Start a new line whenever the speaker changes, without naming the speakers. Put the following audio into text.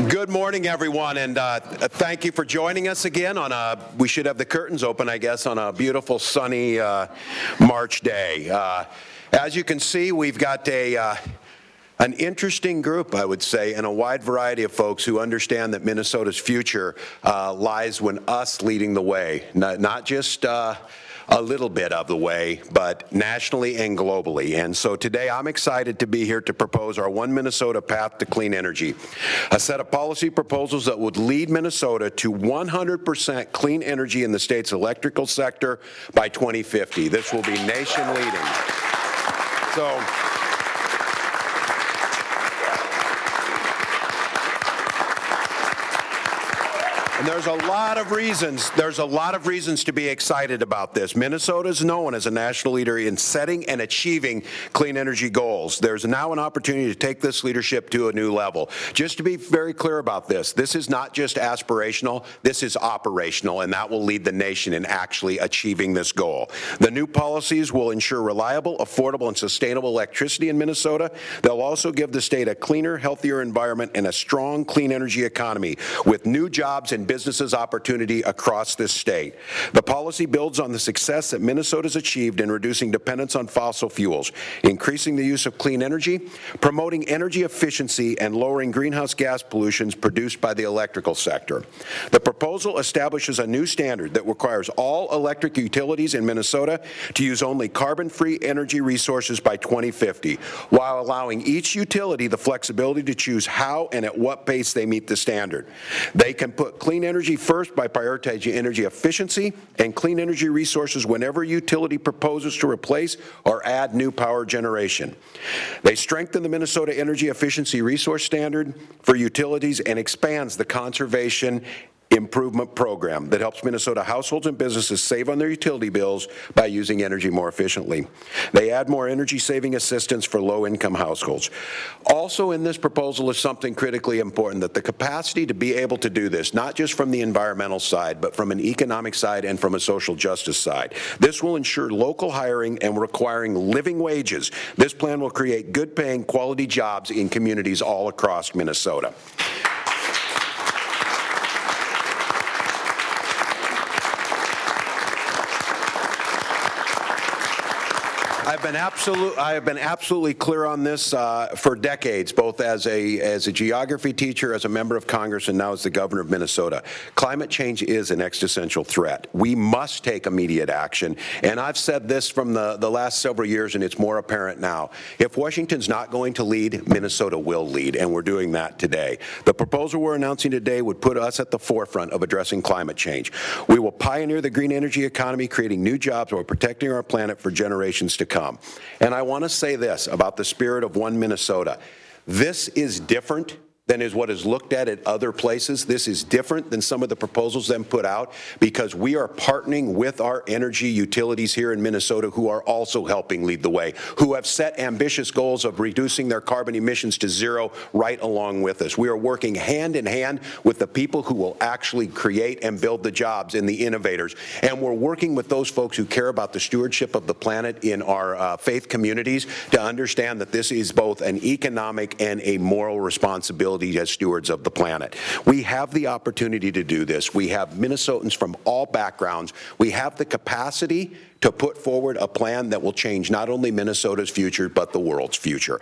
Good morning, everyone, and thank you for joining us again on we should have the curtains open, I guess, on a beautiful sunny March day. As you can see, we've got an interesting group, I would say, and a wide variety of folks who understand that Minnesota's future lies when us leading the way, not just a little bit of the way, but nationally and globally. And so today I'm excited to be here to propose our One Minnesota Path to Clean Energy, a set of policy proposals that would lead Minnesota to 100% clean energy in the state's electrical sector by 2050. This will be nation leading. So, and there's a lot of reasons to be excited about this. Minnesota is known as a national leader in setting and achieving clean energy goals. There's now an opportunity to take this leadership to a new level. Just to be very clear about this is not just aspirational, this is operational, and that will lead the nation in actually achieving this goal. The new policies will ensure reliable, affordable, and sustainable electricity in Minnesota. They'll also give the state a cleaner, healthier environment and a strong clean energy economy with new jobs and businesses opportunity across this state. The policy builds on the success that Minnesota's achieved in reducing dependence on fossil fuels, increasing the use of clean energy, promoting energy efficiency, and lowering greenhouse gas pollutions produced by the electrical sector. The proposal establishes a new standard that requires all electric utilities in Minnesota to use only carbon-free energy resources by 2050, while allowing each utility the flexibility to choose how and at what pace they meet the standard. They can put clean energy first by prioritizing energy efficiency and clean energy resources whenever a utility proposes to replace or add new power generation. They strengthen the Minnesota Energy Efficiency Resource Standard for utilities and expands the Conservation Improvement Program that helps Minnesota households and businesses save on their utility bills by using energy more efficiently. They add more energy-saving assistance for low-income households. Also in this proposal is something critically important, that the capacity to be able to do this, not just from the environmental side, but from an economic side and from a social justice side. This will ensure local hiring and requiring living wages. This plan will create good-paying, quality jobs in communities all across Minnesota. I have been absolutely clear on this for decades, both as a geography teacher, as a member of Congress, and now as the governor of Minnesota. Climate change is an existential threat. We must take immediate action, and I've said this from the last several years, and it's more apparent now. If Washington's not going to lead, Minnesota will lead, and we're doing that today. The proposal we're announcing today would put us at the forefront of addressing climate change. We will pioneer the green energy economy, creating new jobs while protecting our planet for generations to come. And I want to say this about the spirit of One Minnesota. This is different than is what is looked at other places. This is different than some of the proposals then put out, because we are partnering with our energy utilities here in Minnesota who are also helping lead the way, who have set ambitious goals of reducing their carbon emissions to zero right along with us. We are working hand in hand with the people who will actually create and build the jobs and the innovators. And we're working with those folks who care about the stewardship of the planet in our faith communities to understand that this is both an economic and a moral responsibility as stewards of the planet. We have the opportunity to do this. We have Minnesotans from all backgrounds. We have the capacity to put forward a plan that will change not only Minnesota's future, but the world's future.